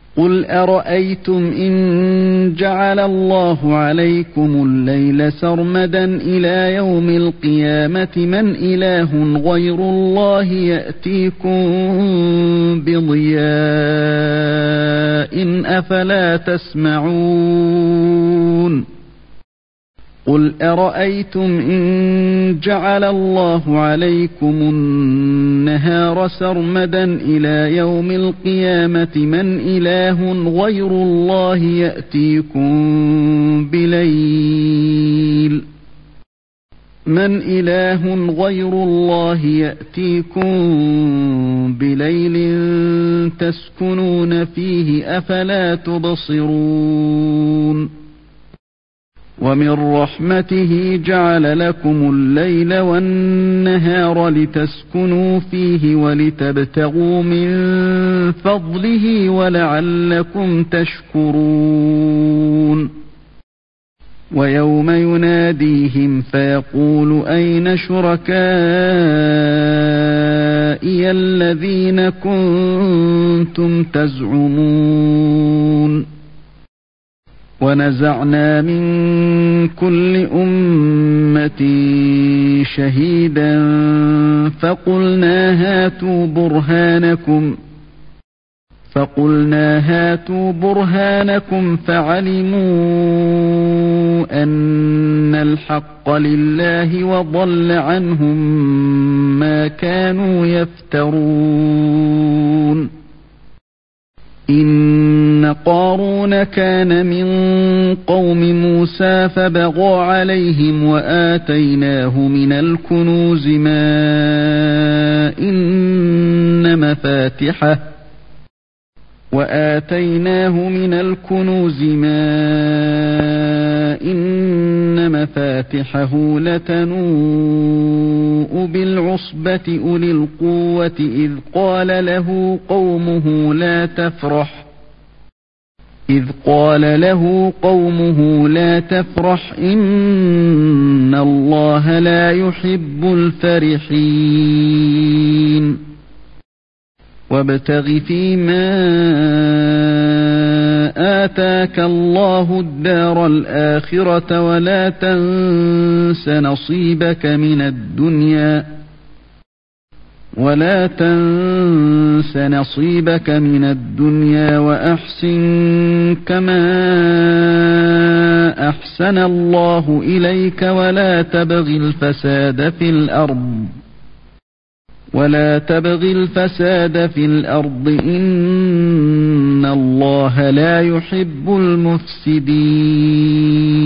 قل أرأيتم إن جعل الله عليكم الليل سرمدا إلى يوم القيامة من إله غير الله يأتيكم بضياء أفلا تسمعون قل أرأيتم إن جعل الله عليكم النهار سرمدا إلى يوم القيامة من إله غير الله يأتيكم بليل تسكنون فيه أفلا تبصرون ومن رحمته جعل لكم الليل والنهار لتسكنوا فيه ولتبتغوا من فضله ولعلكم تشكرون ويوم يناديهم فيقول أين شركائي الذين كنتم تزعمون ونزعنا من كل أمة شهيدا فقلنا هاتوا برهانكم فعلموا أن الحق لله وضل عنهم ما كانوا يفترون إن قارون كان من قوم موسى فبغى عليهم وآتيناه من الكنوز ما إن مفاتحه لتنوء بالعصبة أولي القوة إذ قال له قومه لا تفرح إن الله لا يحب الفرحين وابتغ فيما آتاك الله الدار الآخرة ولا تنس نصيبك من الدنيا وأحسن كما أحسن الله إليك ولا تبغ الفساد في الأرض إن الله لا يحب المفسدين